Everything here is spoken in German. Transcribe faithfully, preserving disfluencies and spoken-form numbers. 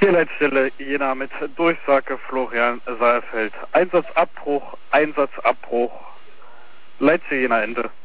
Hier Leitstelle Jena mit Durchsage Florian Saalfeld. Einsatzabbruch, Einsatzabbruch. Leitstelle Jena Ende.